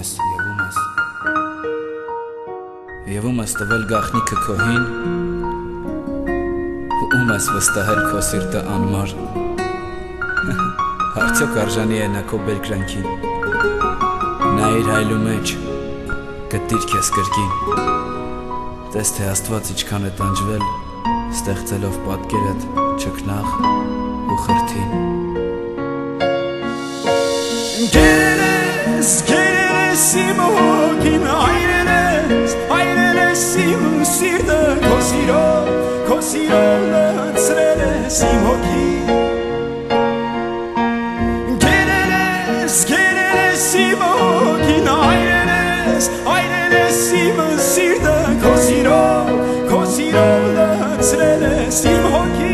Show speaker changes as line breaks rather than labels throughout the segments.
Եվում ես տվել գախնիքը քոհին ու ում ես վստահել քո սիրտը անմար Արդյոք արժանի է նա քո բերկրանքին Նա իր հայլու մեջ գտիր քեզ կրկին Տես թե Աստված ինչքան է տանջվել ստեղծելով պատկերդ չքնաղ ու խրթին
Գերես իմ հոգին այրել ես իմ սիրտը քո սիրով լցրել ես իմ հոգին Գերես իմ հոգին այրել ես իմ սիրտը քո սիրով լցրել ես իմ հոգին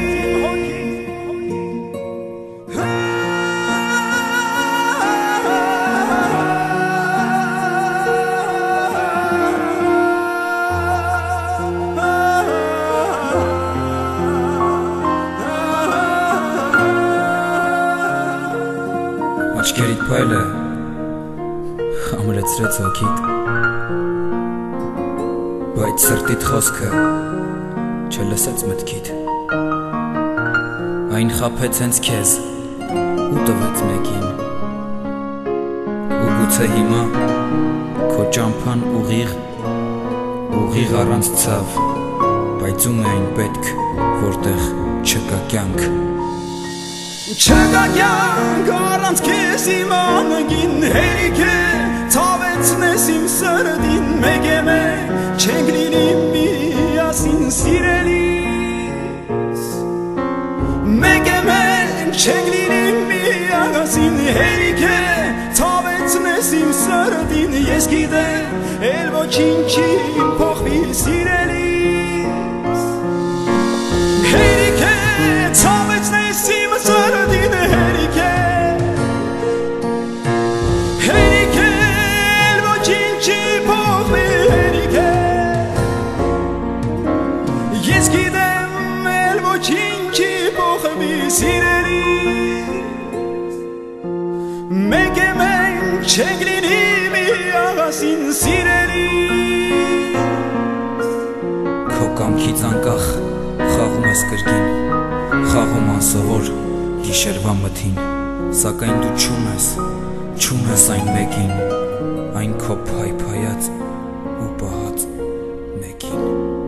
Աչքերիդ փայլը խամրեցրեց հոգիդ Բայց սրտիդ խոսքը չլսեց մտքիդ Այն խաբեց հենց քեզ ու տվեց մեկին Ու գուցե հիմա քո ճամփան ուղիղ առանց ցավ Բայց ում է այն պետք որտեղ չկա կյանք
Չկա կյանք առանց քեզ իմ անգին հերիք է ցավեցնես իմ սրտին մեկ է մեկ չենք լինի միասին սիրելիս մեկ է մեկ չենք լինի միասին հերիք է ցավեցնես իմ սրտին ես գիտեմ էլ ոչինչ չի փոխվի սիրելիս հերիք է ցավեցնես իմ սրտին հերիք է էլ ոչինչ չի փոխվի հերիք է ես գիտեմ էլ ոչինչ չի փոխվի սիրելիս մեկ է մենք չենք լինի միասին սիրելիս
Քո կամքից անկախ խաղում ես կրկին Խաղում անսովոր գիշերվա մթին Սակայն դու չունես այն մեկին Այն քո փայփայած ու պահած մեկին